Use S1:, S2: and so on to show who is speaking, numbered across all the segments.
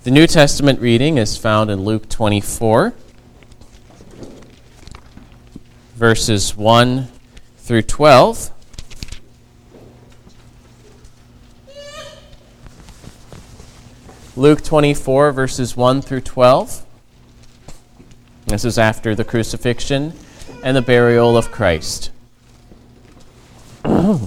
S1: The New Testament reading is found in Luke 24, verses 1 through 12. Luke 24, verses 1 through 12. This is after the crucifixion and the burial of Christ. But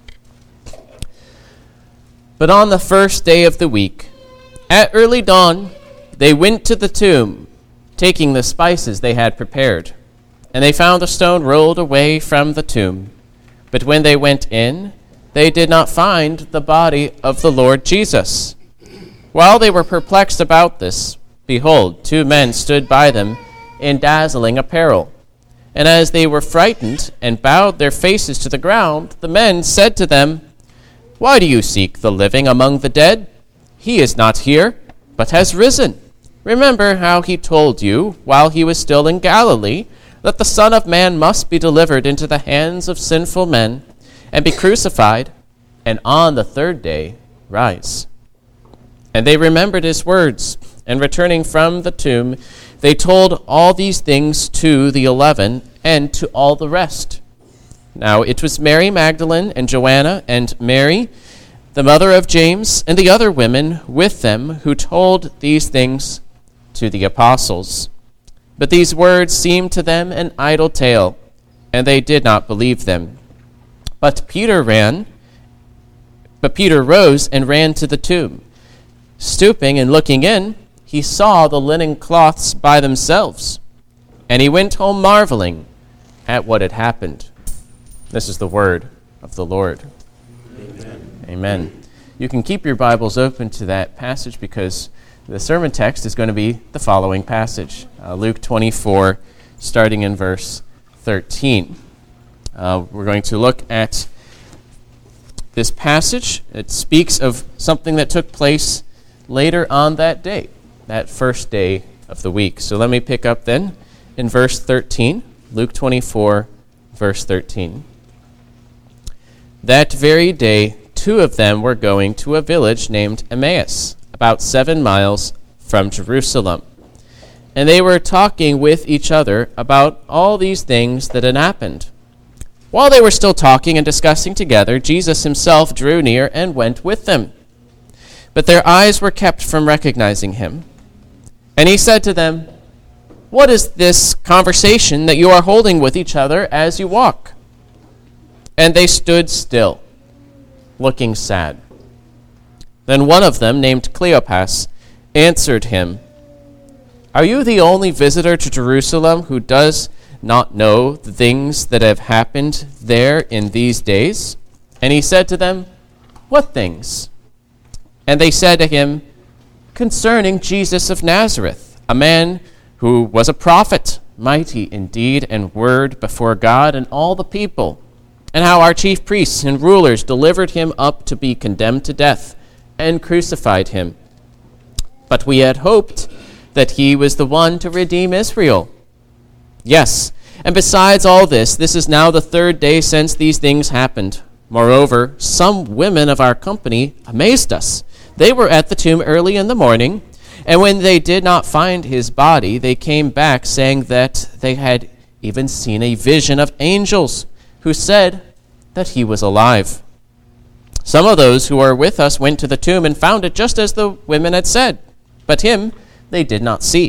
S1: on the first day of the week, at early dawn, they went to the tomb, taking the spices they had prepared. And they found the stone rolled away from the tomb. But when they went in, they did not find the body of the Lord Jesus. While they were perplexed about this, behold, two men stood by them in dazzling apparel. And as they were frightened and bowed their faces to the ground, the men said to them, "Why do you seek the living among the dead? He is not here, but has risen. Remember how he told you, while he was still in Galilee, that the Son of Man must be delivered into the hands of sinful men, and be crucified, and on the third day rise." And they remembered his words, and returning from the tomb, they told all these things to the 11 and to all the rest. Now it was Mary Magdalene and Joanna and Mary, the mother of James, and the other women with them who told these things to the apostles. But these words seemed to them an idle tale, and they did not believe them. But Peter rose and ran to the tomb. Stooping and looking in, he saw the linen cloths by themselves, and he went home marveling at what had happened. This is the word of the Lord. Amen. You can keep your Bibles open to that passage because the sermon text is going to be the following passage, Luke 24, starting in verse 13. We're going to look at this passage. It speaks of something that took place later on that day, that first day of the week. So let me pick up then in verse 13, Luke 24, verse 13. That very day, two of them were going to a village named Emmaus, about 7 miles from Jerusalem. And they were talking with each other about all these things that had happened. While they were still talking and discussing together, Jesus himself drew near and went with them. But their eyes were kept from recognizing him. And he said to them, "What is this conversation that you are holding with each other as you walk?" And they stood still, looking sad. Then one of them, named Cleopas, answered him, "Are you the only visitor to Jerusalem who does not know the things that have happened there in these days?" And he said to them, "What things?" And they said to him, "Concerning Jesus of Nazareth, a man who was a prophet, mighty in deed and word before God and all the people, and how our chief priests and rulers delivered him up to be condemned to death and crucified him. But we had hoped that he was the one to redeem Israel. Yes, and besides all this is now the third day since these things happened. Moreover, some women of our company amazed us. They were at the tomb early in the morning, and when they did not find his body, they came back saying that they had even seen a vision of angels who said that he was alive. Some of those who were with us went to the tomb and found it just as the women had said, but him they did not see."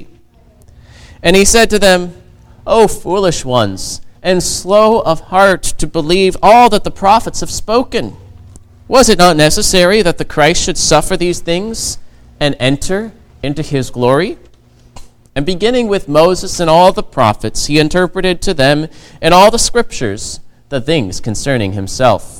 S1: And he said to them, "O foolish ones, and slow of heart to believe all that the prophets have spoken. Was it not necessary that the Christ should suffer these things and enter into his glory?" And beginning with Moses and all the prophets, he interpreted to them in all the scriptures the things concerning himself.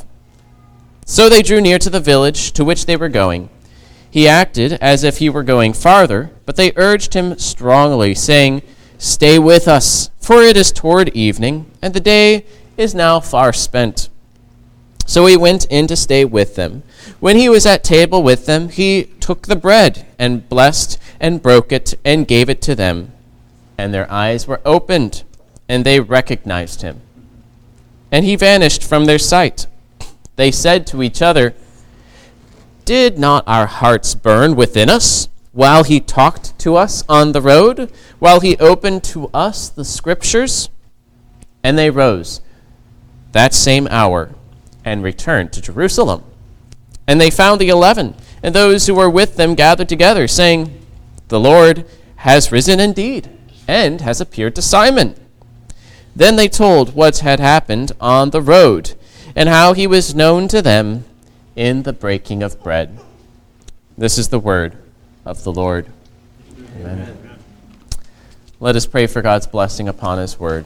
S1: So they drew near to the village to which they were going. He acted as if he were going farther, but they urged him strongly, saying, "Stay with us, for it is toward evening, and the day is now far spent." So he went in to stay with them. When he was at table with them, he took the bread and blessed and broke it and gave it to them. And their eyes were opened, and they recognized him. And he vanished from their sight. They said to each other, "Did not our hearts burn within us while he talked to us on the road, while he opened to us the Scriptures? And they rose that same hour and returned to Jerusalem. And they found the 11, and those who were with them gathered together, saying, "The Lord has risen indeed, and has appeared to Simon." Then they told what had happened on the road, and how he was known to them in the breaking of bread. This is the word of the Lord. Amen. Let us pray for God's blessing upon his word.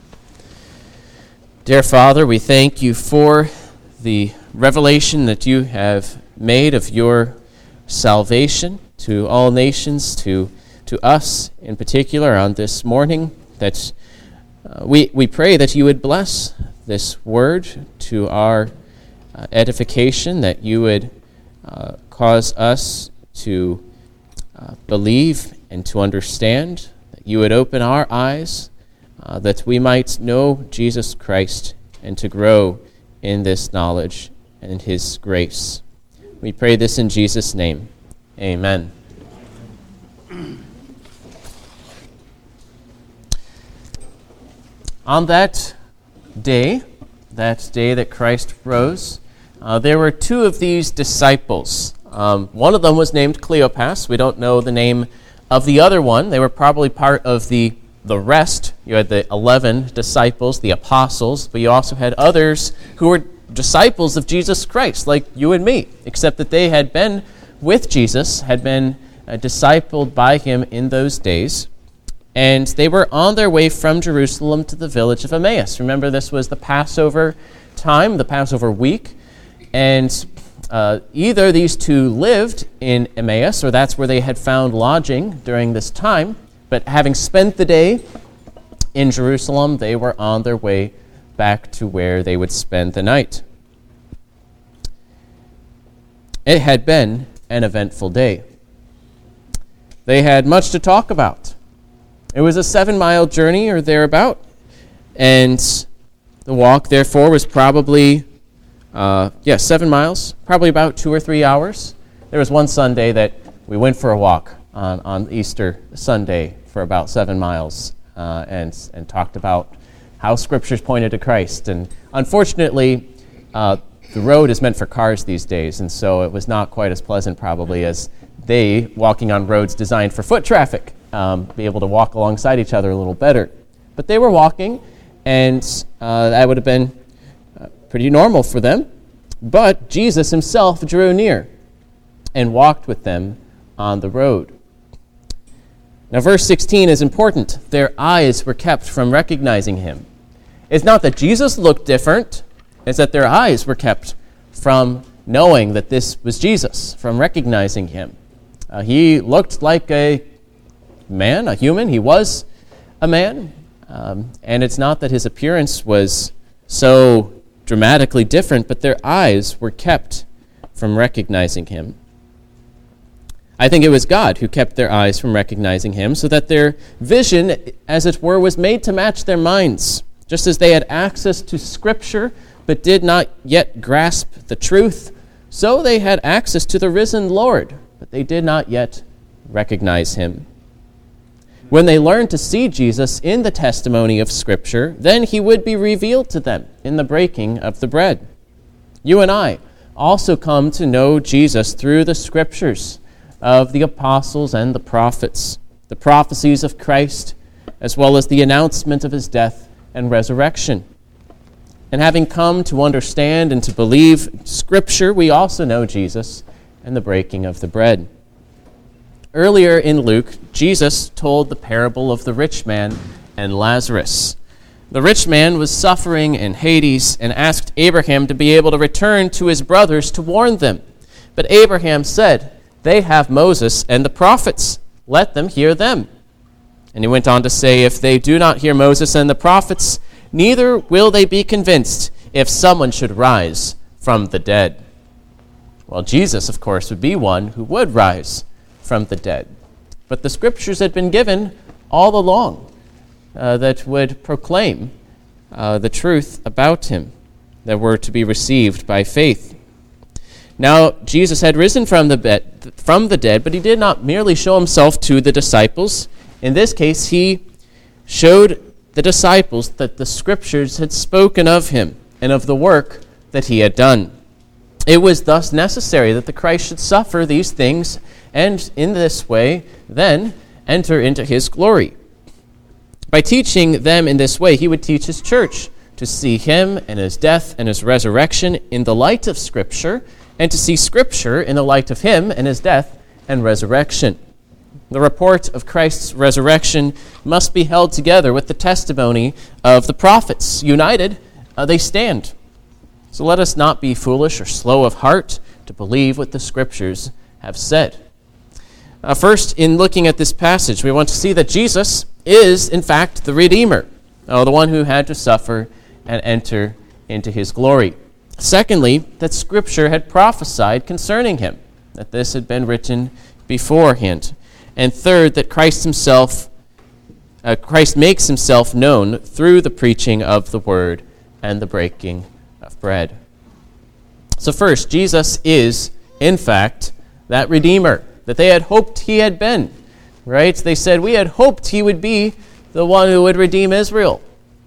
S1: Dear Father, we thank you for the revelation that you have made of your salvation to all nations, to us in particular on this morning, that we pray that you would bless this word to our edification, that you would cause us to believe and to understand, that you would open our eyes, that we might know Jesus Christ and to grow in this knowledge and his grace. We pray this in Jesus' name. Amen. On that day that Christ rose, there were two of these disciples. One of them was named Cleopas. We don't know the name of the other one. They were probably part of the rest. You had the 11 disciples, the apostles, but you also had others who were disciples of Jesus Christ, like you and me, except that they had been with Jesus, had been discipled by him in those days, and they were on their way from Jerusalem to the village of Emmaus. Remember, this was the Passover time, the Passover week, and either these two lived in Emmaus, or that's where they had found lodging during this time, but having spent the day in Jerusalem, they were on their way back to where they would spend the night. It had been an eventful day. They had much to talk about. It was a 7-mile journey or thereabout, and the walk, therefore, was probably 7 miles, probably about 2 or 3 hours. There was one Sunday that we went for a walk on Easter Sunday for about 7 miles and talked about how Scriptures pointed to Christ. And unfortunately, the road is meant for cars these days, and so it was not quite as pleasant probably as they walking on roads designed for foot traffic, be able to walk alongside each other a little better. But they were walking, and that would have been pretty normal for them. But Jesus himself drew near and walked with them on the road. Now, verse 16 is important. Their eyes were kept from recognizing him. It's not that Jesus looked different. It's that their eyes were kept from knowing that this was Jesus, from recognizing him. He looked like a man, a human. He was a man. And it's not that his appearance was so dramatically different, but their eyes were kept from recognizing him. I think it was God who kept their eyes from recognizing him, so that their vision, as it were, was made to match their minds. Just as they had access to Scripture, but did not yet grasp the truth, so they had access to the risen Lord, but they did not yet recognize him. When they learned to see Jesus in the testimony of Scripture, then he would be revealed to them in the breaking of the bread. You and I also come to know Jesus through the Scriptures of the apostles and the prophets, the prophecies of Christ, as well as the announcement of his death and resurrection. And having come to understand and to believe Scripture, we also know Jesus and the breaking of the bread. Earlier in Luke, Jesus told the parable of the rich man and Lazarus. The rich man was suffering in Hades and asked Abraham to be able to return to his brothers to warn them. But Abraham said, "They have Moses and the prophets. Let them hear them." And he went on to say, "If they do not hear Moses and the prophets, neither will they be convinced if someone should rise from the dead." Well, Jesus, of course, would be one who would rise from the dead. But the Scriptures had been given all along that would proclaim the truth about him, that were to be received by faith. Now, Jesus had risen from the dead, but he did not merely show himself to the disciples. In this case, he showed the disciples that the Scriptures had spoken of him and of the work that he had done. It was thus necessary that the Christ should suffer these things and in this way then enter into his glory. By teaching them in this way, he would teach his church to see him and his death and his resurrection in the light of Scripture, and to see Scripture in the light of him and his death and resurrection. The report of Christ's resurrection must be held together with the testimony of the prophets. United, they stand. So let us not be foolish or slow of heart to believe what the Scriptures have said. First, in looking at this passage, we want to see that Jesus is, in fact, the Redeemer, the one who had to suffer and enter into his glory. Secondly, that Scripture had prophesied concerning him, that this had been written beforehand. And third, that Christ makes himself known through the preaching of the word and the breaking of bread. So first, Jesus is, in fact, that Redeemer that they had hoped he had been. Right? They said, we had hoped he would be the one who would redeem Israel.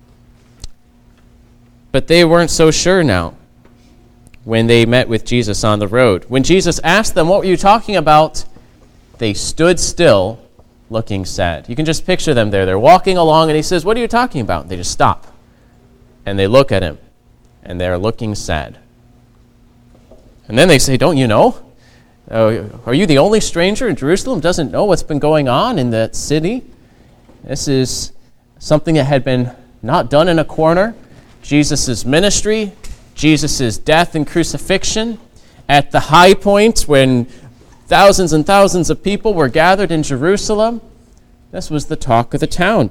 S1: But they weren't so sure now when they met with Jesus on the road. When Jesus asked them, what were you talking about? They stood still, looking sad. You can just picture them there. They're walking along, and he says, what are you talking about? And they just stop. And they look at him, and they're looking sad. And then they say, don't you know? Are you the only stranger in Jerusalem who doesn't know what's been going on in that city? This is something that had been not done in a corner. Jesus' ministry, Jesus' death and crucifixion, at the high point when thousands and thousands of people were gathered in Jerusalem. This was the talk of the town.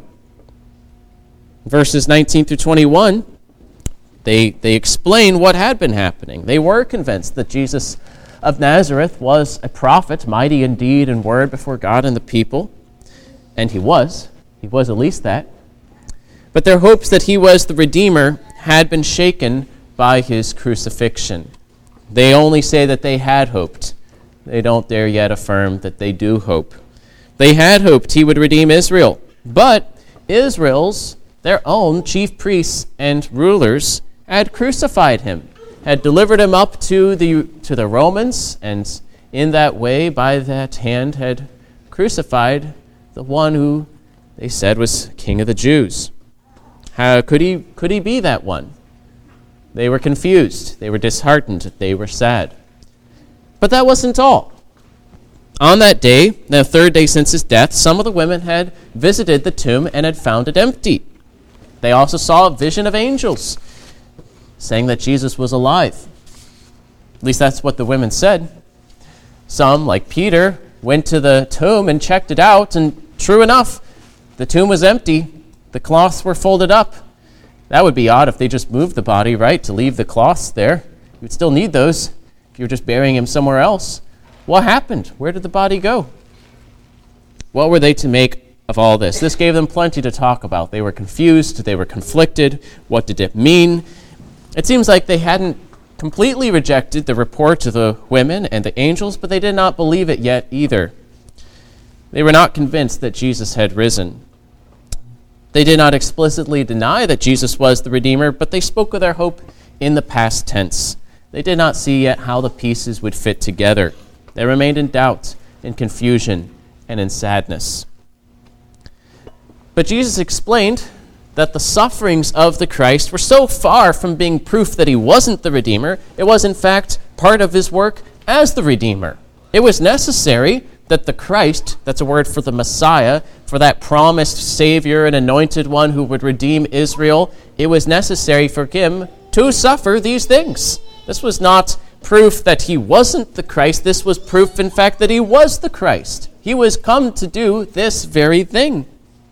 S1: Verses 19 through 21, they explain what had been happening. They were convinced that Jesus of Nazareth was a prophet, mighty in deed and word before God and the people. And he was. He was at least that. But their hopes that he was the Redeemer had been shaken by his crucifixion. They only say that they had hoped. They don't dare yet affirm that they do hope. They had hoped he would redeem Israel. But Israel's, their own chief priests and rulers, had crucified him, had delivered him up to the Romans, and in that way, by that hand, had crucified the one who they said was King of the Jews. How could he be that one? They were confused. They were disheartened. They were sad. But that wasn't all. On that day, the third day since his death, some of the women had visited the tomb and had found it empty. They also saw a vision of angels saying that Jesus was alive. At least that's what the women said. Some, like Peter, went to the tomb and checked it out, and true enough, the tomb was empty. The cloths were folded up. That would be odd if they just moved the body, right, to leave the cloths there. You would still need those if you were just burying him somewhere else. What happened? Where did the body go? What were they to make of all this? This gave them plenty to talk about. They were confused. They were conflicted. What did it mean? It seems like they hadn't completely rejected the report of the women and the angels, but they did not believe it yet either. They were not convinced that Jesus had risen. They did not explicitly deny that Jesus was the Redeemer, but they spoke of their hope in the past tense. They did not see yet how the pieces would fit together. They remained in doubt, in confusion, and in sadness. But Jesus explained that the sufferings of the Christ were so far from being proof that he wasn't the Redeemer, it was in fact part of his work as the Redeemer. It was necessary that the Christ, that's a word for the Messiah, for that promised Savior and anointed one who would redeem Israel, it was necessary for him to suffer these things. This was not proof that he wasn't the Christ. This was proof, in fact, that he was the Christ. He was come to do this very thing.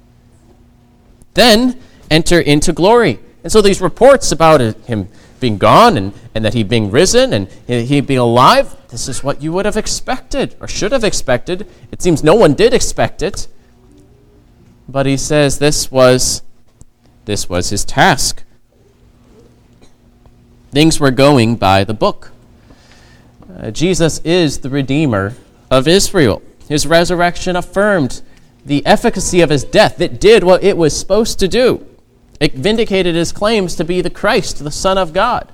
S1: Then enter into glory. And so these reports about him being gone and that he being risen and he being alive, this is what you would have expected or should have expected. It seems no one did expect it. But he says this was his task. Things were going by the book. Jesus is the Redeemer of Israel. His resurrection affirmed the efficacy of his death. It did what it was supposed to do. It vindicated his claims to be the Christ, the Son of God.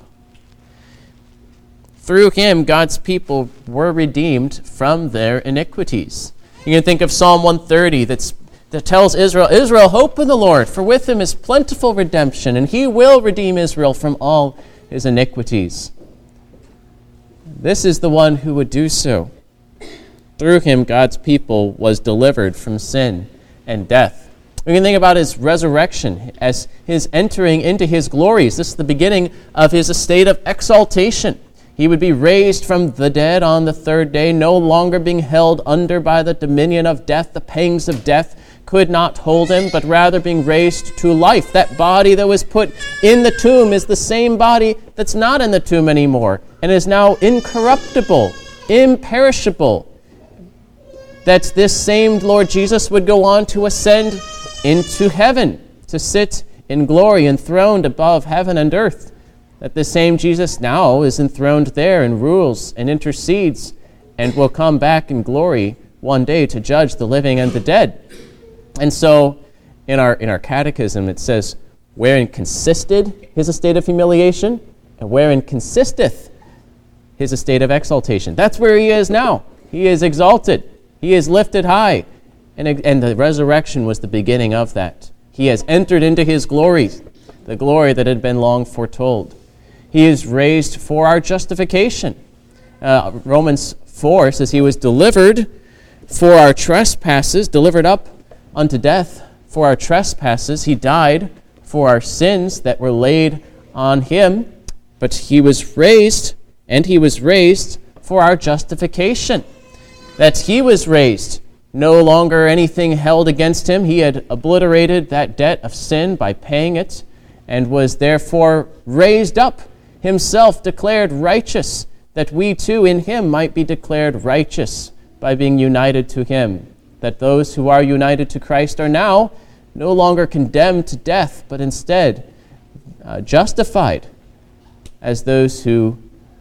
S1: Through him, God's people were redeemed from their iniquities. You can think of Psalm 130 that tells Israel, Israel, hope in the Lord, for with him is plentiful redemption, and he will redeem Israel from all his iniquities. This is the one who would do so. Through him, God's people was delivered from sin and death. We can think about his resurrection as his entering into his glories. This is the beginning of his estate of exaltation. He would be raised from the dead on the third day, no longer being held under by the dominion of death. The pangs of death could not hold him, but rather being raised to life. That body that was put in the tomb is the same body that's not in the tomb anymore and is now incorruptible, imperishable. That this same Lord Jesus would go on to ascend into heaven, to sit in glory enthroned above heaven and earth. That the same Jesus now is enthroned there and rules and intercedes and will come back in glory one day to judge the living and the dead. And so in our catechism it says, wherein consisted his estate of humiliation and wherein consisteth his estate of exaltation. That's where he is now. He is exalted. He is lifted high. And the resurrection was the beginning of that. He has entered into his glory, the glory that had been long foretold. He is raised for our justification. Romans 4 says he was delivered for our trespasses, delivered up unto death for our trespasses. He died for our sins that were laid on him, but he was raised, and he was raised for our justification. That he was raised, no longer anything held against him. He had obliterated that debt of sin by paying it, and was therefore raised up, himself declared righteous, that we too in him might be declared righteous by being united to him. That those who are united to Christ are now no longer condemned to death, but instead justified as those who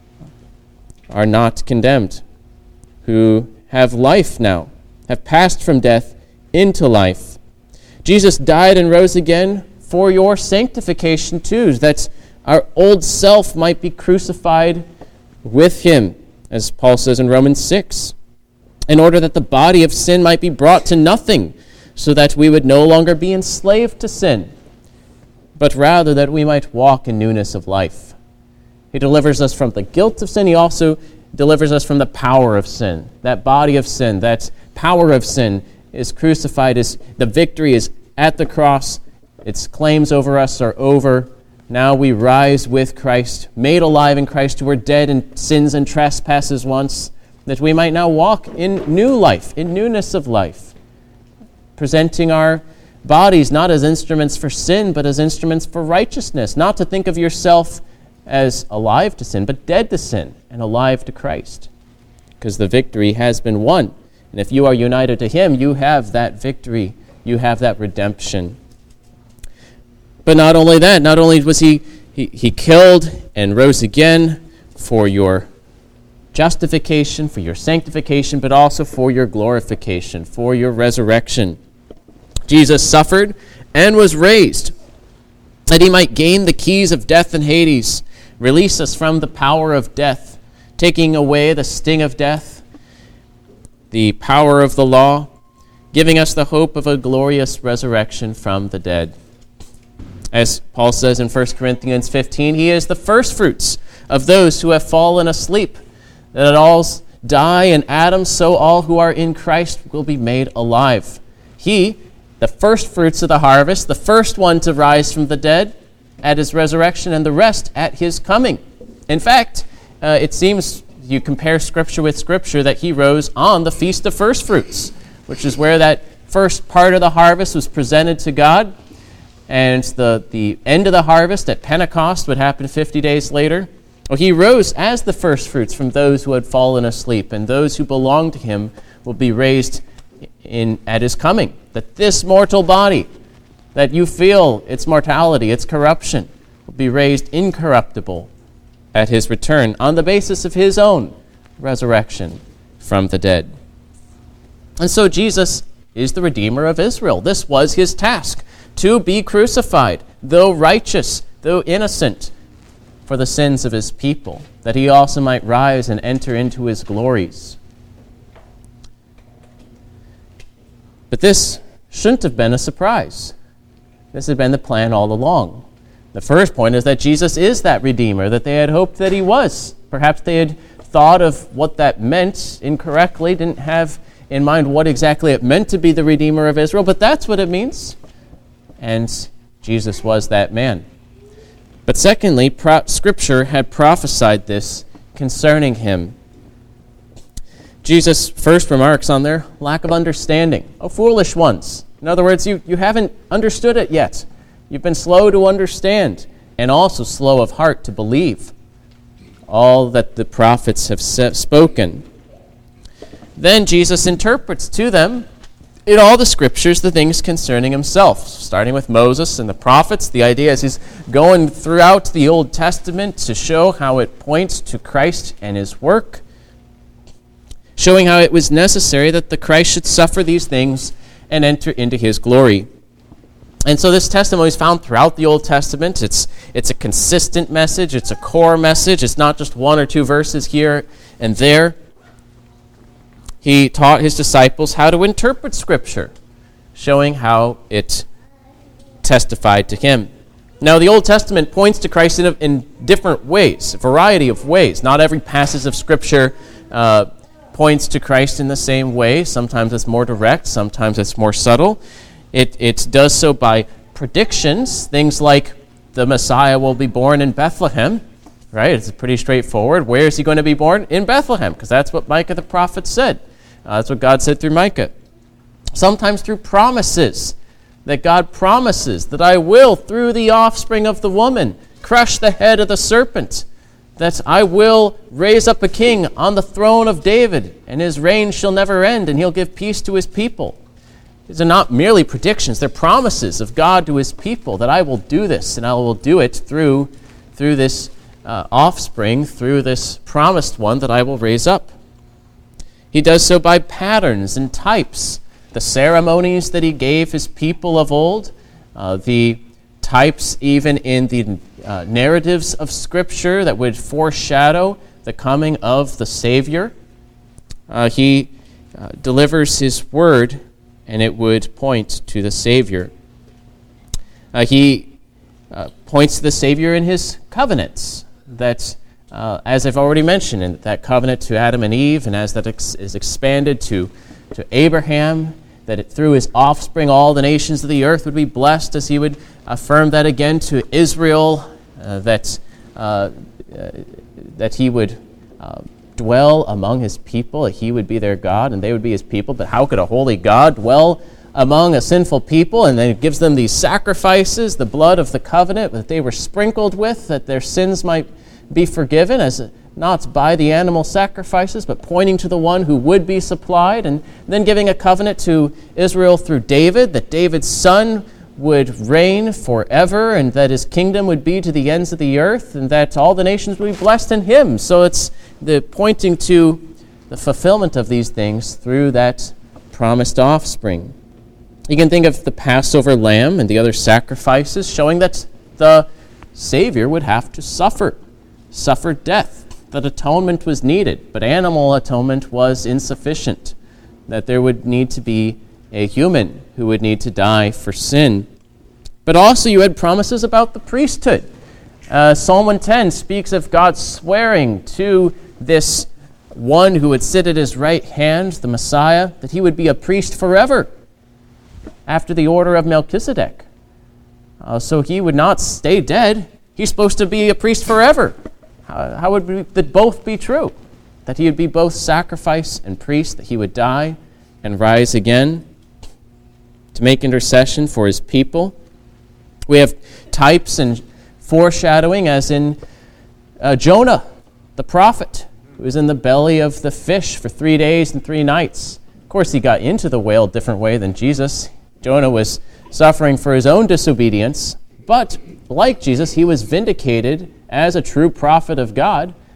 S1: are not condemned, who have life now, have passed from death into life. Jesus died and rose again for your sanctification too, that our old self might be crucified with him, as Paul says in Romans 6, in order that the body of sin might be brought to nothing, so that we would no longer be enslaved to sin, but rather that we might walk in newness of life. He delivers us from the guilt of sin. He also delivers us from the power of sin. That body of sin, that power of sin is crucified. The victory is at the cross. Its claims over us are over. Now we rise with Christ, made alive in Christ, who were dead in sins and trespasses once, that we might now walk in new life, in newness of life, presenting our bodies not as instruments for sin, but as instruments for righteousness, not to think of yourself as alive to sin, but dead to sin and alive to Christ, because the victory has been won. And if you are united to him, you have that victory, you have that redemption. But not only that, not only was he killed and rose again for your justification, for your sanctification, but also for your glorification, for your resurrection. Jesus suffered and was raised, that he might gain the keys of death and Hades, release us from the power of death, taking away the sting of death, the power of the law, giving us the hope of a glorious resurrection from the dead. As Paul says in 1 Corinthians 15, he is the firstfruits of those who have fallen asleep, that all die in Adam, so all who are in Christ will be made alive. He, the firstfruits of the harvest, the first one to rise from the dead at his resurrection, and the rest at his coming. In fact, it seems, you compare Scripture with Scripture, that he rose on the Feast of Firstfruits, which is where that first part of the harvest was presented to God. And the end of the harvest at Pentecost would happen 50 days later. Well, he rose as the firstfruits from those who had fallen asleep, and those who belong to him will be raised at his coming. That this mortal body, that you feel its mortality, its corruption, will be raised incorruptible at his return on the basis of his own resurrection from the dead. And so Jesus is the Redeemer of Israel. This was his task, to be crucified, though righteous, though innocent, for the sins of his people, that he also might rise and enter into his glories. But this shouldn't have been a surprise. This had been the plan all along. The first point is that Jesus is that Redeemer that they had hoped that he was. Perhaps they had thought of what that meant incorrectly, didn't have in mind what exactly it meant to be the Redeemer of Israel, but that's what it means. And Jesus was that man. But secondly, Scripture had prophesied this concerning him. Jesus first remarks on their lack of understanding. O foolish ones. In other words, you haven't understood it yet. You've been slow to understand and also slow of heart to believe all that the prophets have spoken. Then Jesus interprets to them in all the Scriptures the things concerning himself, starting with Moses and the prophets. The idea is he's going throughout the Old Testament to show how it points to Christ and his work, showing how it was necessary that the Christ should suffer these things and enter into his glory. And so this testimony is found throughout the Old Testament. It's a consistent message. It's a core message. It's not just one or two verses here and there. He taught his disciples how to interpret Scripture, showing how it testified to him. Now, the Old Testament points to Christ in different ways, a variety of ways. Not every passage of Scripture points to Christ in the same way. Sometimes it's more direct, sometimes it's more subtle. It does so by predictions, things like the Messiah will be born in Bethlehem, right? It's pretty straightforward. Where is he going to be born? In Bethlehem, because that's what Micah the prophet said. That's what God said through Micah. Sometimes through promises, that God promises that I will, through the offspring of the woman, crush the head of the serpent, that I will raise up a king on the throne of David, and his reign shall never end, and he'll give peace to his people. These are not merely predictions, they're promises of God to his people, that I will do this, and I will do it through this offspring, through this promised one that I will raise up. He does so by patterns and types. The ceremonies that he gave his people of old, the types even in the narratives of Scripture that would foreshadow the coming of the Savior. He delivers his word, and it would point to the Savior. He points to the Savior in his covenants, that as I've already mentioned, in that covenant to Adam and Eve, and as that is expanded to Abraham, that through his offspring all the nations of the earth would be blessed, as he would affirm that again to Israel, that he would dwell among his people, that he would be their God and they would be his people. But how could a holy God dwell among a sinful people? And then it gives them these sacrifices, the blood of the covenant that they were sprinkled with, that their sins might be forgiven, as not by the animal sacrifices, but pointing to the one who would be supplied, and then giving a covenant to Israel through David, that David's son would reign forever, and that his kingdom would be to the ends of the earth, and that all the nations would be blessed in him. So it's the pointing to the fulfillment of these things through that promised offspring. You can think of the Passover lamb and the other sacrifices, showing that the Savior would have to suffer death, that atonement was needed, but animal atonement was insufficient, that there would need to be a human who would need to die for sin. But also you had promises about the priesthood. Psalm 110 speaks of God swearing to this one who would sit at his right hand, the Messiah, that he would be a priest forever after the order of Melchizedek. So he would not stay dead. He's supposed to be a priest forever. How would that both be true? That he would be both sacrifice and priest, that he would die and rise again to make intercession for his people. We have types and foreshadowing, as in Jonah, the prophet, who was in the belly of the fish for 3 days and 3 nights. Of course, he got into the whale a different way than Jesus. Jonah was suffering for his own disobedience, but like Jesus, he was vindicated as a true prophet of God,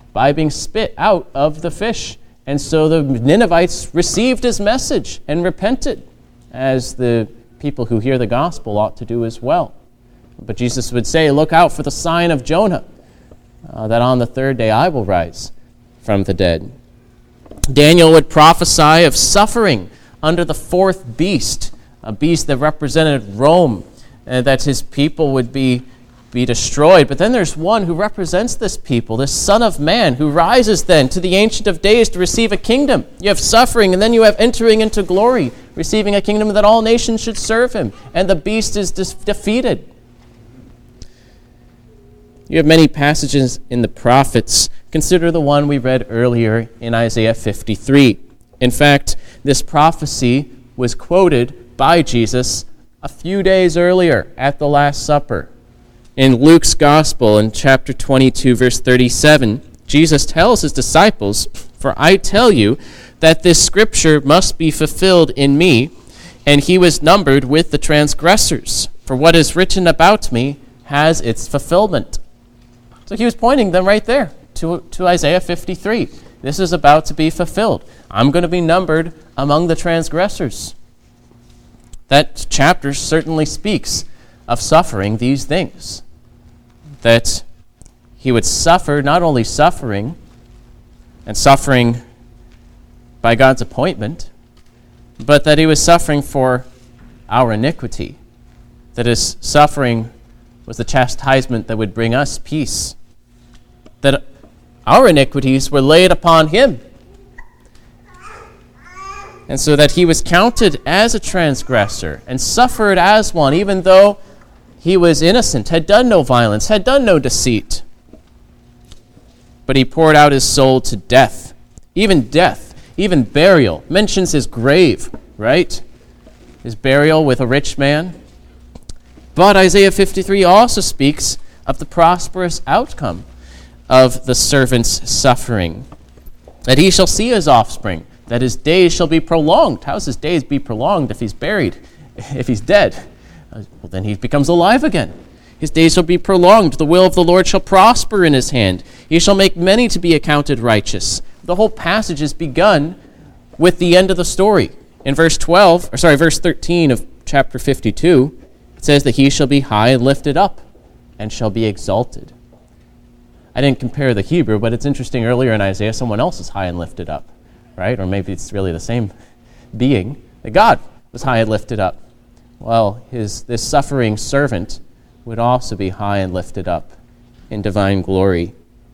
S1: by being spit out of the fish. And so the Ninevites received his message and repented, as the people who hear the gospel ought to do as well. But Jesus would say, look out for the sign of Jonah, that on the third day I will rise from the dead. Daniel would prophesy of suffering under the fourth beast, a beast that represented Rome, and that his people would be destroyed. But then there's one who represents this people, this Son of Man, who rises then to the Ancient of Days to receive a kingdom. You have suffering, and then you have entering into glory, receiving a kingdom that all nations should serve him, and the beast is defeated. You have many passages in the prophets. Consider the one we read earlier in Isaiah 53. In fact, this prophecy was quoted by Jesus a few days earlier at the Last Supper. In Luke's Gospel, in chapter 22, verse 37, Jesus tells his disciples, "For I tell you that this scripture must be fulfilled in me, and he was numbered with the transgressors. For what is written about me has its fulfillment." So he was pointing them right there to Isaiah 53. This is about to be fulfilled. I'm going to be numbered among the transgressors. That chapter certainly speaks of suffering these things. That he would suffer, not only suffering, and suffering by God's appointment, but that he was suffering for our iniquity. That his suffering was the chastisement that would bring us peace. That our iniquities were laid upon him. And so that he was counted as a transgressor and suffered as one, even though he was innocent, had done no violence, had done no deceit. But he poured out his soul to death, even burial. Mentions his grave, right? His burial with a rich man. But Isaiah 53 also speaks of the prosperous outcome of the servant's suffering. That he shall see his offspring, that his days shall be prolonged. How does his days be prolonged if he's buried, if he's dead? Well, then he becomes alive again. His days shall be prolonged. The will of the Lord shall prosper in his hand. He shall make many to be accounted righteous. The whole passage is begun with the end of the story. In verse 13 of chapter 52, it says that he shall be high and lifted up and shall be exalted. I didn't compare the Hebrew, but it's interesting, earlier in Isaiah, someone else is high and lifted up, right? Or maybe it's really the same being, that God was high and lifted up. Well, this suffering servant would also be high and lifted up in divine glory.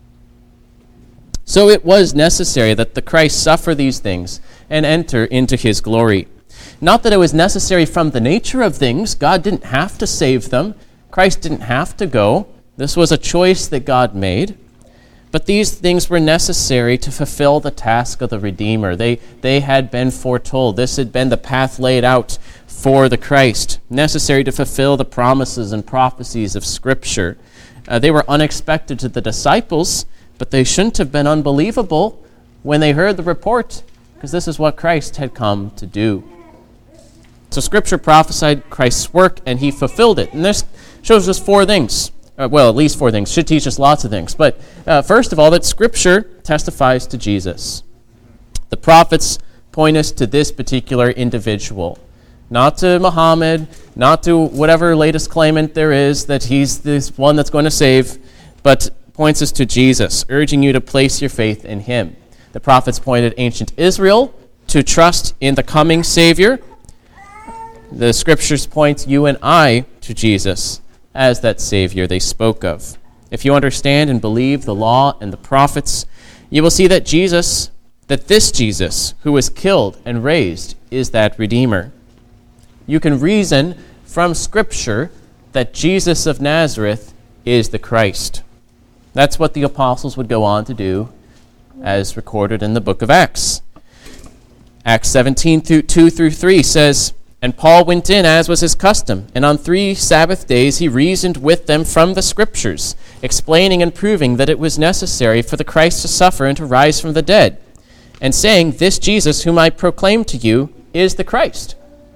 S1: So it was necessary that the Christ suffer these things and enter into his glory. Not that it was necessary from the nature of things. God didn't have to save them. Christ didn't have to go. This was a choice that God made. But these things were necessary to fulfill the task of the Redeemer. They had been foretold. This had been the path laid out for the Christ, necessary to fulfill the promises and prophecies of Scripture. They were unexpected to the disciples, but they shouldn't have been unbelievable when they heard the report, because this is what Christ had come to do. So Scripture prophesied Christ's work, and he fulfilled it. And this shows us four things. At least four things. Should teach us lots of things. But first of all, that Scripture testifies to Jesus. The prophets point us to this particular individual. Not to Muhammad, not to whatever latest claimant there is that he's this one that's going to save, but points us to Jesus, urging you to place your faith in him. The prophets pointed ancient Israel to trust in the coming Savior. The Scriptures point you and I to Jesus as that Savior they spoke of. If you understand and believe the law and the prophets, you will see that this Jesus who was killed and raised is that Redeemer. You can reason from Scripture that Jesus of Nazareth is the Christ. That's what the apostles would go on to do, as recorded in the book of Acts. Acts 17, 2-3 says, "And Paul went in, as was his custom, and on 3 Sabbath days he reasoned with them from the Scriptures, explaining and proving that it was necessary for the Christ to suffer and to rise from the dead, and saying, 'This Jesus whom I proclaim to you is the Christ.'"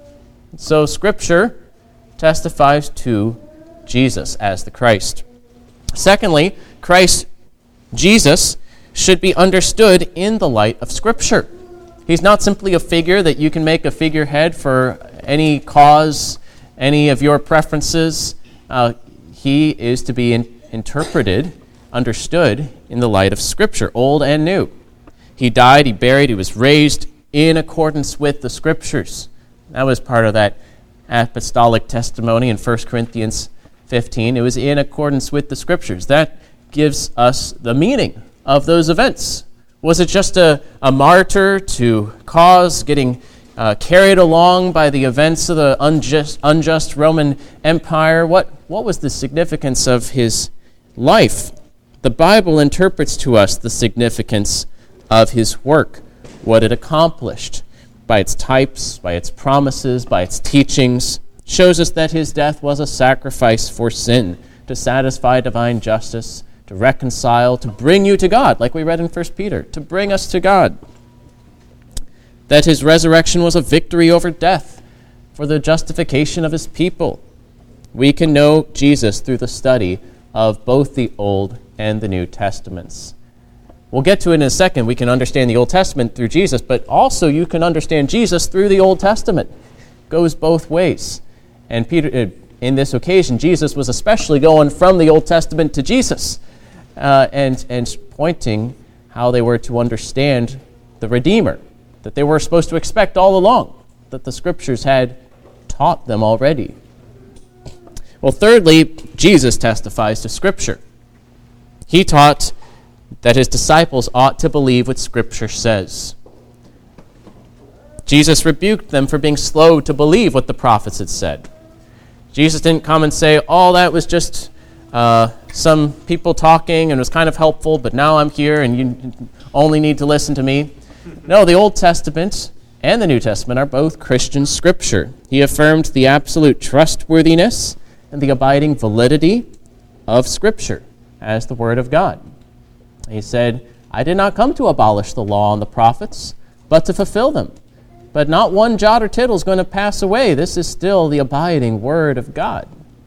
S1: So Scripture testifies to Jesus as the Christ. Secondly, Jesus should be understood in the light of Scripture. He's not simply a figure that you can make a figurehead for any cause, any of your preferences. He is to be interpreted, understood in the light of Scripture, Old and New. He died, he buried, he was raised in accordance with the Scriptures. That was part of that apostolic testimony in 1 Corinthians 15. It was in accordance with the Scriptures. That gives us the meaning of those events. Was it just a martyr to cause getting carried along by the events of the unjust Roman Empire? What was the significance of his life? The Bible interprets to us the significance of his work, what it accomplished, by its types, by its promises, by its teachings, shows us that his death was a sacrifice for sin, to satisfy divine justice, to reconcile, to bring you to God, like we read in 1 Peter, to bring us to God. That his resurrection was a victory over death for the justification of his people. We can know Jesus through the study of both the Old and the New Testaments. We'll get to it in a second. We can understand the Old Testament through Jesus, but also you can understand Jesus through the Old Testament. It goes both ways. And Peter, in this occasion, Jesus was especially going from the Old Testament to Jesus and pointing how they were to understand the Redeemer, that they were supposed to expect all along, that the Scriptures had taught them already. Well, thirdly, Jesus testifies to Scripture. He taught that his disciples ought to believe what Scripture says. Jesus rebuked them for being slow to believe what the prophets had said. Jesus didn't come and say, oh, that was just some people talking and it was kind of helpful, but now I'm here and you only need to listen to me. No, the Old Testament and the New Testament are both Christian Scripture. He affirmed the absolute trustworthiness and the abiding validity of Scripture as the Word of God. He said, I did not come to abolish the law and the prophets, but to fulfill them. But not one jot or tittle is going to pass away. This is still the abiding Word of God.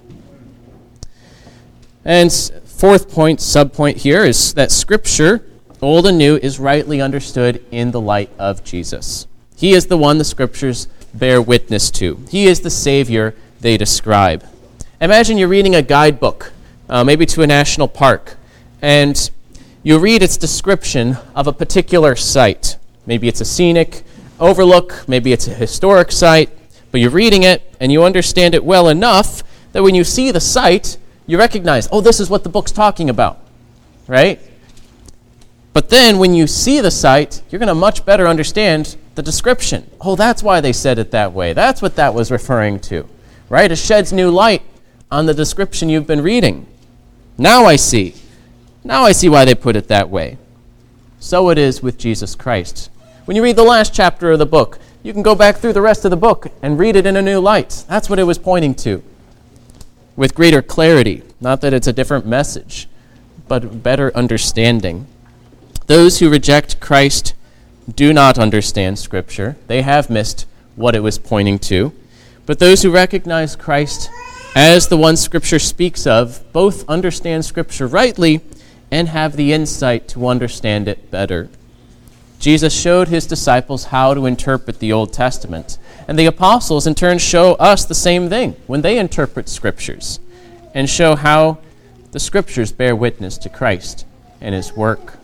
S1: And fourth point, subpoint here, is that Scripture, Old and New, is rightly understood in the light of Jesus. He is the one the Scriptures bear witness to. He is the Savior they describe. Imagine you're reading a guidebook, maybe to a national park, and you read its description of a particular site. Maybe it's a scenic overlook, maybe it's a historic site, but you're reading it and you understand it well enough that when you see the site, you recognize, oh, this is what the book's talking about, right? But then when you see the site, you're going to much better understand the description. Oh, that's why they said it that way. That's what that was referring to, right? It sheds new light on the description you've been reading. Now I see. Now I see why they put it that way. So it is with Jesus Christ. When you read the last chapter of the book, you can go back through the rest of the book and read it in a new light. That's what it was pointing to, with greater clarity. Not that it's a different message, but better understanding. Those who reject Christ do not understand Scripture. They have missed what it was pointing to. But those who recognize Christ as the one Scripture speaks of both understand Scripture rightly and have the insight to understand it better. Jesus showed his disciples how to interpret the Old Testament, and the apostles in turn show us the same thing when they interpret Scriptures and show how the Scriptures bear witness to Christ and his work.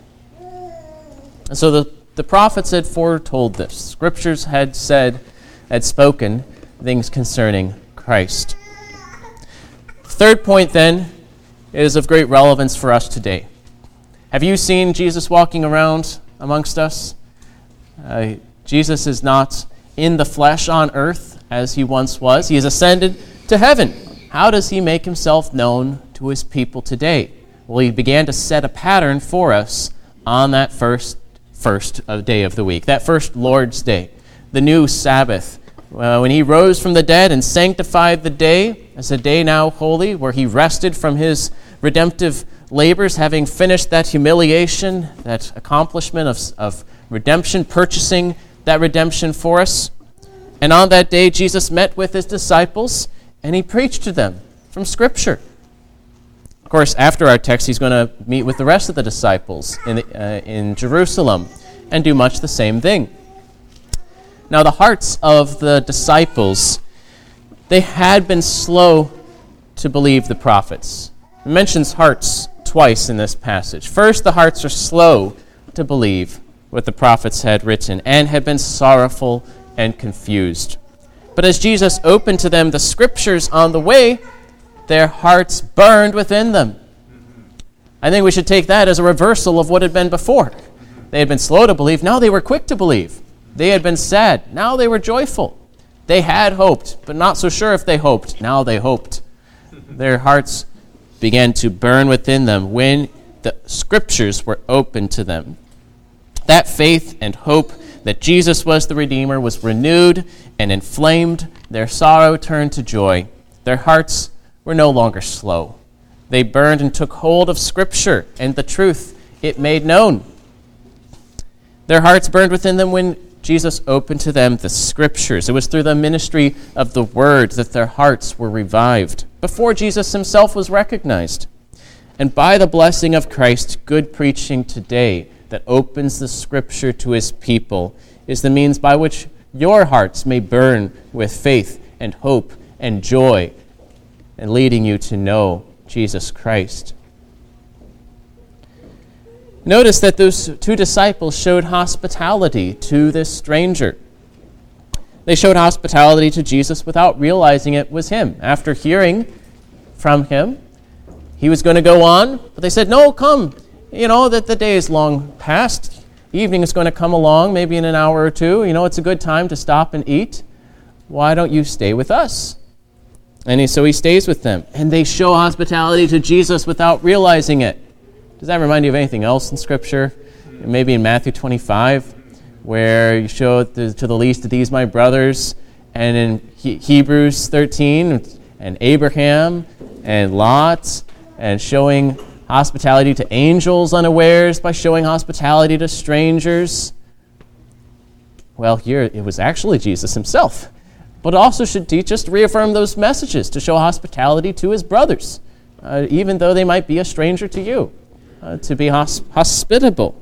S1: And so the prophets had foretold this. Scriptures had spoken things concerning Christ. Third point, then, is of great relevance for us today. Have you seen Jesus walking around amongst us? Jesus is not in the flesh on earth as he once was. He has ascended to heaven. How does he make himself known to his people today? Well, he began to set a pattern for us on that first day of the week, that first Lord's Day, the new Sabbath, when he rose from the dead and sanctified the day as a day now holy, where he rested from his redemptive labors, having finished that humiliation, that accomplishment of redemption, purchasing that redemption for us. And on that day, Jesus met with his disciples, and he preached to them from Scripture. Of course, after our text, he's going to meet with the rest of the disciples in Jerusalem and do much the same thing. Now, the hearts of the disciples, they had been slow to believe the prophets. It mentions hearts twice in this passage. First, the hearts are slow to believe what the prophets had written and had been sorrowful and confused. But as Jesus opened to them the scriptures on the way, their hearts burned within them. I think we should take that as a reversal of what had been before. They had been slow to believe, now they were quick to believe. They had been sad, now they were joyful. They had hoped, but not so sure if they hoped, now they hoped. Their hearts began to burn within them when the scriptures were opened to them. That faith and hope that Jesus was the Redeemer was renewed and inflamed. Their sorrow turned to joy. Their hearts were no longer slow. They burned and took hold of Scripture and the truth it made known. Their hearts burned within them when Jesus opened to them the Scriptures. It was through the ministry of the Word that their hearts were revived, before Jesus himself was recognized. And by the blessing of Christ, good preaching today that opens the Scripture to his people is the means by which your hearts may burn with faith and hope and joy, and leading you to know Jesus Christ. Notice that those two disciples showed hospitality to this stranger. They showed hospitality to Jesus without realizing it was him. After hearing from him, he was going to go on, but they said, no, come. You know that the day is long past. Evening is going to come along, maybe in an hour or two. You know, it's a good time to stop and eat. Why don't you stay with us? And so he stays with them. And they show hospitality to Jesus without realizing it. Does that remind you of anything else in Scripture? Maybe in Matthew 25, where you show to the least of these my brothers, and in Hebrews 13, and Abraham, and Lot, and showing hospitality to angels unawares by showing hospitality to strangers. Well, here it was actually Jesus himself. But it also should teach us to reaffirm those messages, to show hospitality to his brothers, even though they might be a stranger to you. To be hospitable.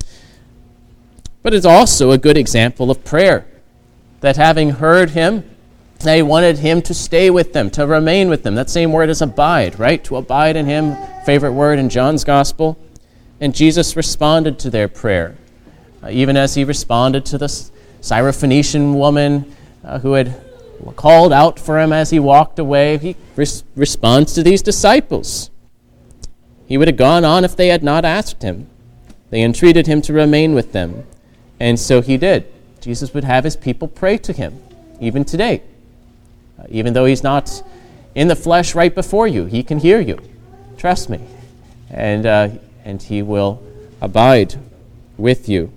S1: But it's also a good example of prayer, that having heard him, they wanted him to stay with them, to remain with them. That same word is abide, right? To abide in him, favorite word in John's Gospel. And Jesus responded to their prayer, even as he responded to the Syrophoenician woman who had called out for him as he walked away. He responds to these disciples. He would have gone on if they had not asked him. They entreated him to remain with them, and so he did. Jesus would have his people pray to him, even today. Even though he's not in the flesh right before you, he can hear you. Trust me. And he will abide with you.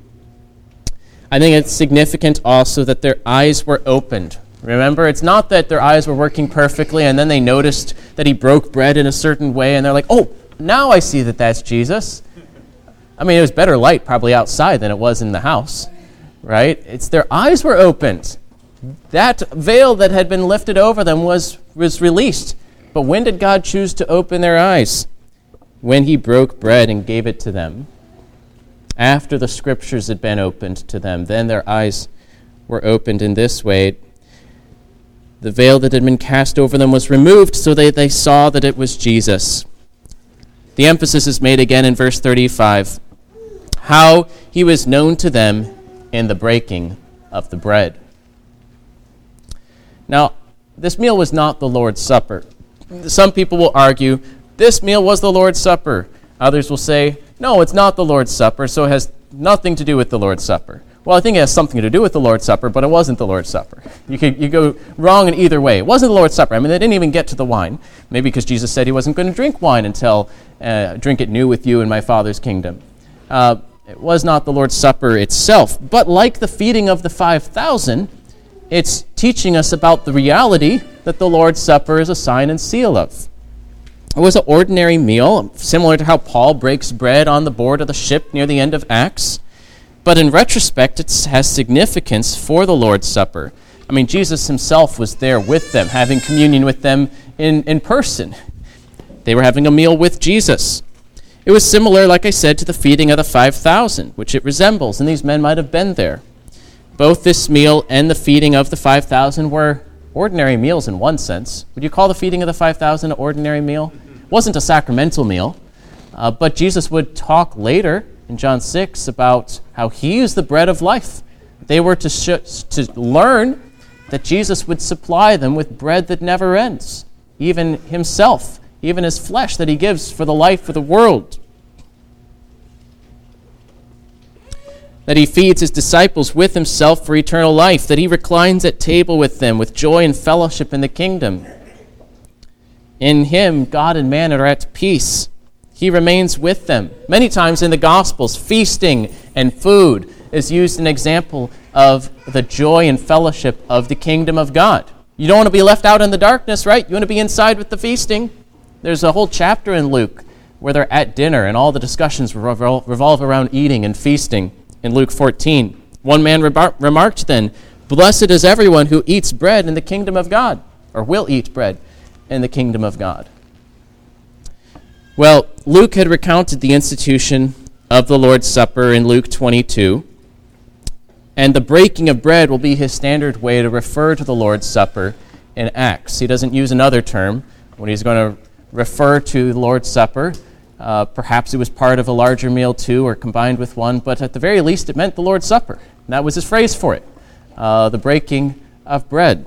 S1: I think it's significant also that their eyes were opened. Remember, it's not that their eyes were working perfectly and then they noticed that he broke bread in a certain way and they're like, oh, now I see that that's Jesus. I mean, it was better light probably outside than it was in the house, right? It's their eyes were opened. That veil that had been lifted over them was released. But when did God choose to open their eyes? When he broke bread and gave it to them. After the Scriptures had been opened to them, then their eyes were opened in this way. The veil that had been cast over them was removed so that they saw that it was Jesus. The emphasis is made again in verse 35. How he was known to them in the breaking of the bread. Now, this meal was not the Lord's Supper. Some people will argue, this meal was the Lord's Supper. Others will say, no, it's not the Lord's Supper, so it has nothing to do with the Lord's Supper. Well, I think it has something to do with the Lord's Supper, but it wasn't the Lord's Supper. You go wrong in either way. It wasn't the Lord's Supper. I mean, they didn't even get to the wine. Maybe because Jesus said he wasn't going to drink wine until drink it new with you in my Father's kingdom. It was not the Lord's Supper itself. But like the feeding of the 5,000, it's teaching us about the reality that the Lord's Supper is a sign and seal of. It was an ordinary meal, similar to how Paul breaks bread on the board of the ship near the end of Acts. But in retrospect, it has significance for the Lord's Supper. I mean, Jesus himself was there with them, having communion with them in person. They were having a meal with Jesus. It was similar, like I said, to the feeding of the 5,000, which it resembles, and these men might have been there. Both this meal and the feeding of the 5,000 were ordinary meals in one sense. Would you call the feeding of the 5,000 an ordinary meal? It wasn't a sacramental meal, but Jesus would talk later in John 6 about how he is the bread of life. They were to learn that Jesus would supply them with bread that never ends, even himself, even his flesh that he gives for the life of the world. That he feeds his disciples with himself for eternal life, that he reclines at table with them with joy and fellowship in the kingdom. In him, God and man are at peace. He remains with them. Many times in the Gospels, feasting and food is used as an example of the joy and fellowship of the kingdom of God. You don't want to be left out in the darkness, right? You want to be inside with the feasting. There's a whole chapter in Luke where they're at dinner and all the discussions revolve around eating and feasting. In Luke 14, one man remarked then, "Blessed is everyone who eats bread in the kingdom of God," or will eat bread in the kingdom of God. Well, Luke had recounted the institution of the Lord's Supper in Luke 22, and the breaking of bread will be his standard way to refer to the Lord's Supper in Acts. He doesn't use another term when he's going to refer to the Lord's Supper. Perhaps it was part of a larger meal too, or combined with one, but at the very least it meant the Lord's Supper. And that was his phrase for it, the breaking of bread.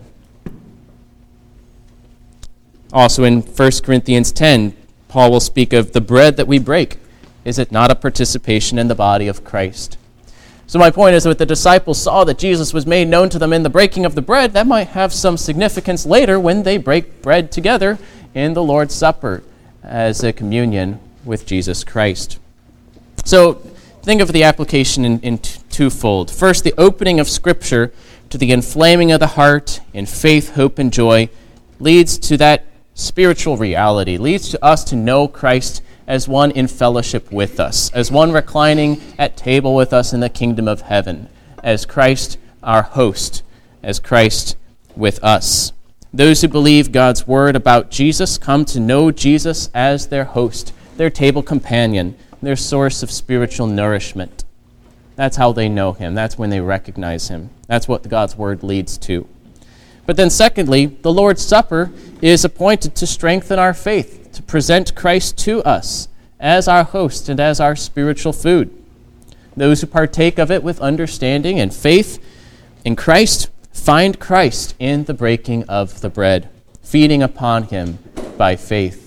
S1: Also in 1 Corinthians 10, Paul will speak of the bread that we break. Is it not a participation in the body of Christ? So my point is that the disciples saw that Jesus was made known to them in the breaking of the bread. That might have some significance later when they break bread together in the Lord's Supper as a communion with Jesus Christ. So think of the application in twofold. First, the opening of Scripture to the inflaming of the heart in faith, hope, and joy leads to that spiritual reality, leads to us to know Christ as one in fellowship with us, as one reclining at table with us in the kingdom of heaven, as Christ our host, as Christ with us. Those who believe God's word about Jesus come to know Jesus as their host, their table companion, their source of spiritual nourishment. That's how they know him. That's when they recognize him. That's what God's word leads to. But then secondly, the Lord's Supper is appointed to strengthen our faith, to present Christ to us as our host and as our spiritual food. Those who partake of it with understanding and faith in Christ find Christ in the breaking of the bread, feeding upon him by faith.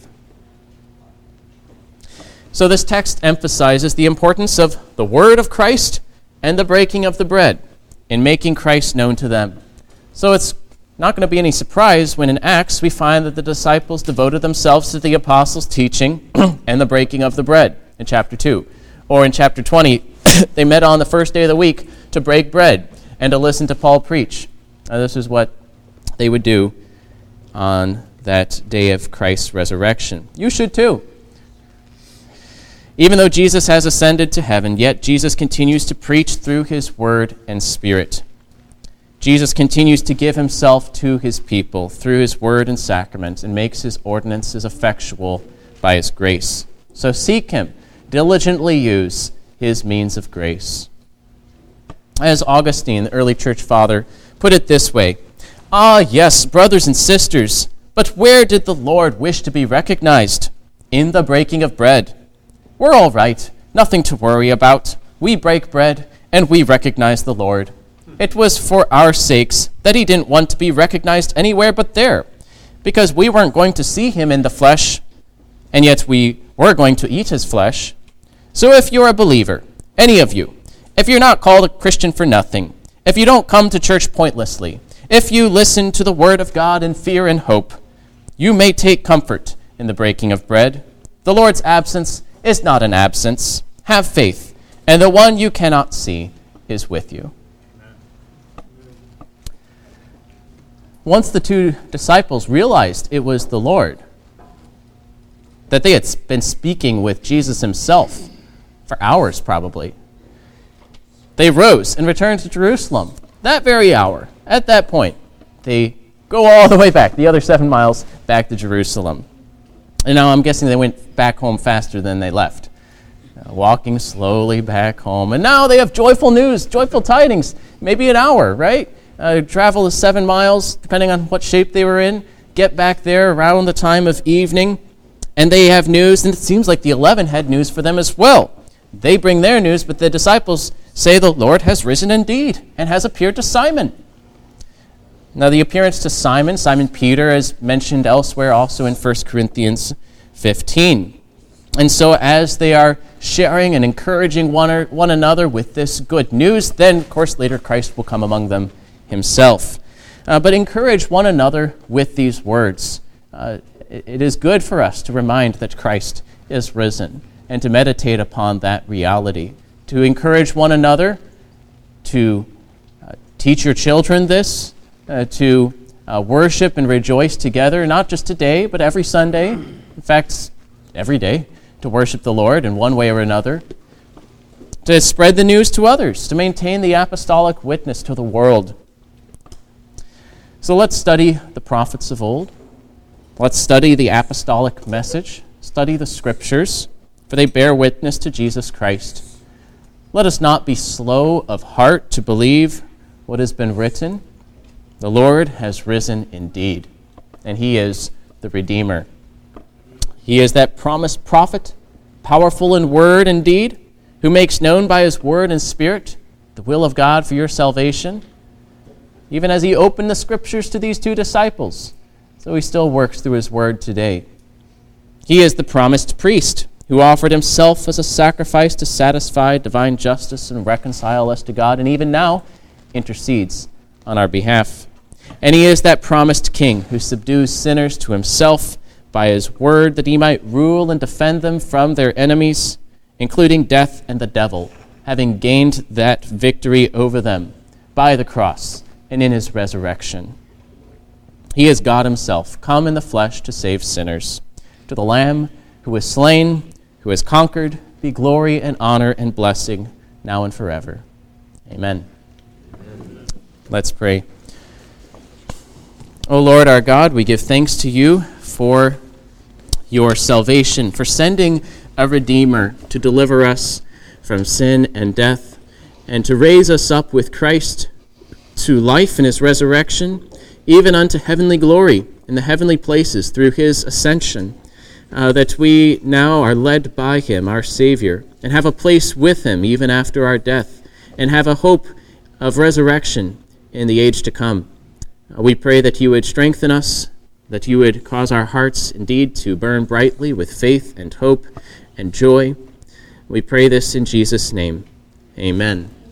S1: So this text emphasizes the importance of the word of Christ and the breaking of the bread in making Christ known to them. So it's not going to be any surprise when in Acts we find that the disciples devoted themselves to the apostles' teaching and the breaking of the bread in chapter 2. Or in chapter 20, they met on the first day of the week to break bread and to listen to Paul preach. Now, this is what they would do on that day of Christ's resurrection. You should too. Even though Jesus has ascended to heaven, yet Jesus continues to preach through his word and spirit. Jesus continues to give himself to his people through his word and sacrament and makes his ordinances effectual by his grace. So seek him, diligently use his means of grace. As Augustine, the early church father, put it this way, "Ah, yes, brothers and sisters, but where did the Lord wish to be recognized? In the breaking of bread. We're all right, nothing to worry about. We break bread, and we recognize the Lord. It was for our sakes that he didn't want to be recognized anywhere but there, because we weren't going to see him in the flesh, and yet we were going to eat his flesh. So if you're a believer, any of you, if you're not called a Christian for nothing, if you don't come to church pointlessly, if you listen to the word of God in fear and hope, you may take comfort in the breaking of bread. The Lord's absence is not an absence. Have faith, and the one you cannot see is with you." Once the two disciples realized it was the Lord, that they had been speaking with Jesus himself for hours probably, they rose and returned to Jerusalem that very hour. At that point, they go all the way back, the other 7 miles back to Jerusalem. And now I'm guessing they went back home faster than they left, walking slowly back home. And now they have joyful news, joyful tidings, maybe an hour, right? Travel 7 miles, depending on what shape they were in, get back there around the time of evening, and they have news, and it seems like the 11 had news for them as well. They bring their news, but the disciples say the Lord has risen indeed and has appeared to Simon. Now the appearance to Simon Peter, is mentioned elsewhere also in 1 Corinthians 15. And so as they are sharing and encouraging one another with this good news, then of course later Christ will come among them himself. But encourage one another with these words. It is good for us to remind that Christ is risen and to meditate upon that reality. To encourage one another, to teach your children this, to worship and rejoice together, not just today, but every Sunday. In fact, every day, to worship the Lord in one way or another. To spread the news to others, to maintain the apostolic witness to the world. So let's study the prophets of old. Let's study the apostolic message. Study the scriptures, for they bear witness to Jesus Christ. Let us not be slow of heart to believe what has been written. The Lord has risen indeed, and he is the Redeemer. He is that promised prophet, powerful in word and deed, who makes known by his word and spirit the will of God for your salvation. Even as he opened the scriptures to these 2 disciples, so he still works through his word today. He is the promised priest who offered himself as a sacrifice to satisfy divine justice and reconcile us to God, and even now intercedes on our behalf. And he is that promised king who subdues sinners to himself by his word, that he might rule and defend them from their enemies, including death and the devil, having gained that victory over them by the cross and in his resurrection. He is God himself, come in the flesh to save sinners. To the Lamb who was slain, who has conquered, be glory and honor and blessing, now and forever. Amen. Let's pray. O Lord our God, we give thanks to you for your salvation, for sending a Redeemer to deliver us from sin and death, and to raise us up with Christ to life in his resurrection, even unto heavenly glory in the heavenly places through his ascension, that we now are led by him, our Savior, and have a place with him even after our death, and have a hope of resurrection in the age to come. We pray that you would strengthen us, that you would cause our hearts indeed to burn brightly with faith and hope and joy. We pray this in Jesus' name. Amen.